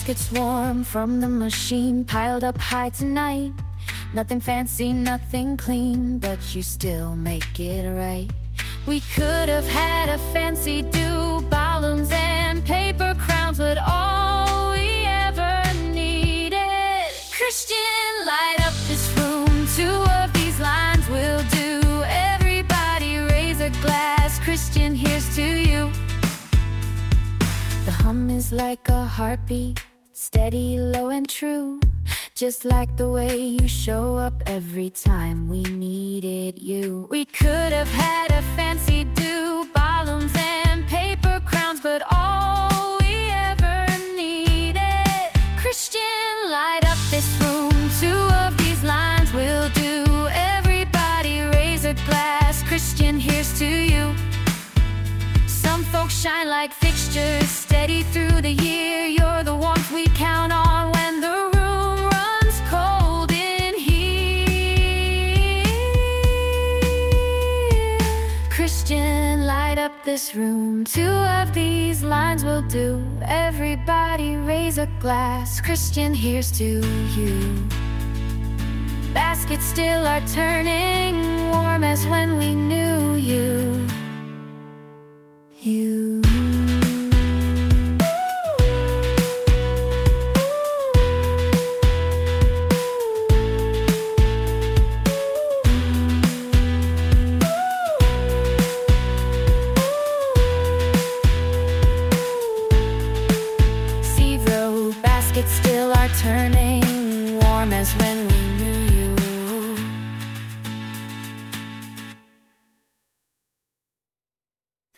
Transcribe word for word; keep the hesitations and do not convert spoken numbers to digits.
baskets warm from the machine, piled up high tonight. Nothing fancy, nothing clean, but you still make it right. We could have had a fancy do, balloons and paper crowns, but all we ever needed. Christian, light up this room. Two of these lines will do. Everybody raise a glass. Christian, here's to you. The hum is like a heartbeat, steady, low and true. Just like the way you show up every time we needed you. We could have had a fancy do, balloons and paper crowns, but all we ever needed. Christian, light up this room. Two of these lines will do. Everybody raise a glass. Christian, here's to you. Some folks shine like fixtures, steady through the year. You're the warmth we count on when the room runs cold in here. Christian, light up this room. Two of these lines will do. Everybody raise a glass. Christian, here's to you. Baskets still are turning, warm as when we knew you. You